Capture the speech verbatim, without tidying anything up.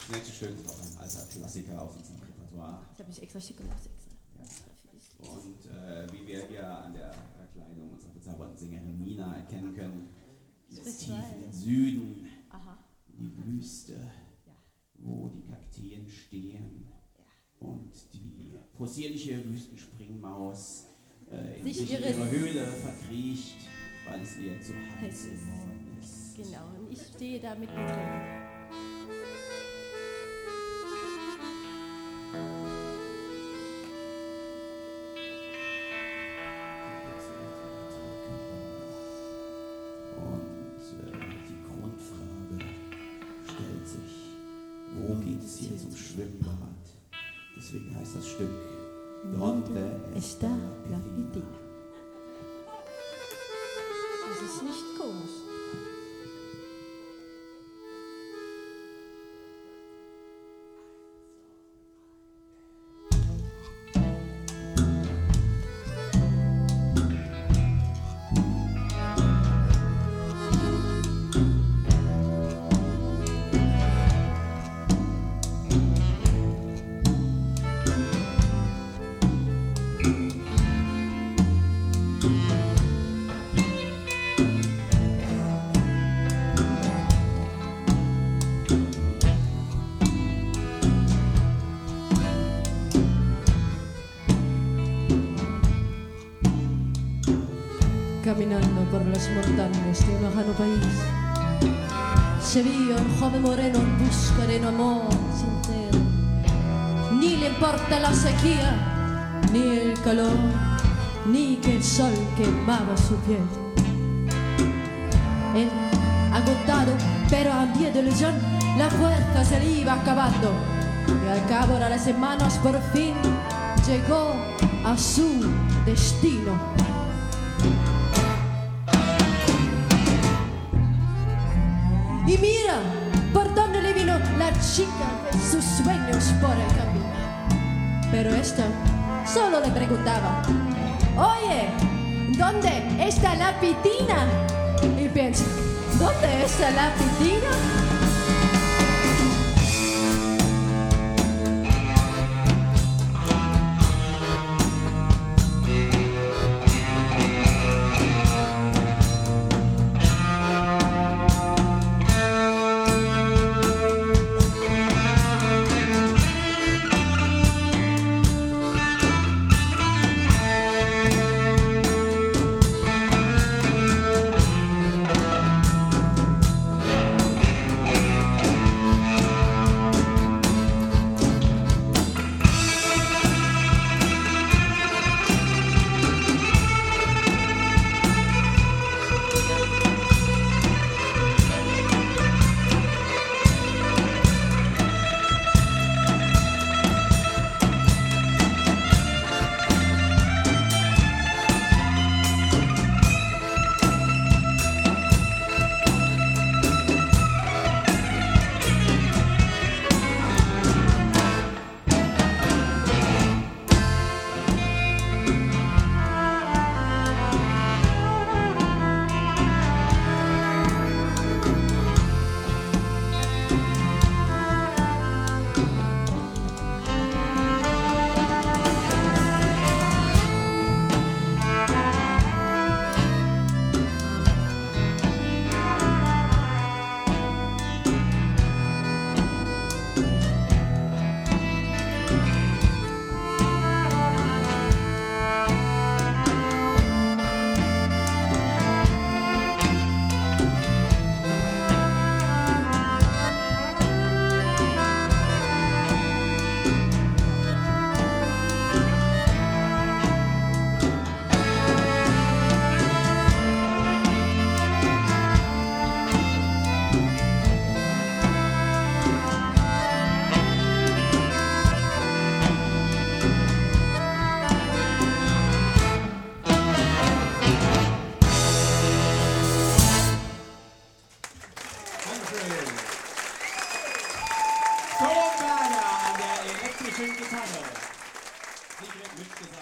Das nächste Stück ist auch ein alter Klassiker aus unserem Repertoire. Da habe ich extra schick gemacht. Extra. Ja. Und äh, wie wir hier an der Kleidung unserer bezaubernden Sängerin Mina erkennen können, ist tief im Süden, Aha. die Wüste, Ja. wo die Kakteen stehen Ja. und die possierliche Wüstenspringmaus äh, in Sich sich ihre- ihre Höhle verkriecht, weil es ihr zu heiß Heiß ist. geworden ist. Genau, und ich stehe da mittendrin. Und äh, die Grundfrage stellt sich, wo geht es hier zum Schwimmbad? Deswegen heißt das Stück Donde está la Pitina. Das ist nicht komisch. Caminando por las montañas de un lejano país, se vio un joven moreno en busca de un amor sincero. Ni le importa la sequía, ni el calor, ni que el sol quemaba su piel. Él, agotado, pero a pie de ilusión, la fuerza se le iba acabando. Y al cabo de las semanas, por fin, llegó a su destino. Y mira por dónde le vino la chica de sus sueños por el camino. Pero esta solo le preguntaba: oye, ¿dónde está la pitina? Y piensa: ¿dónde está la pitina? Tom Werner an der elektrischen Gitarre. Sigrid Mitgesang.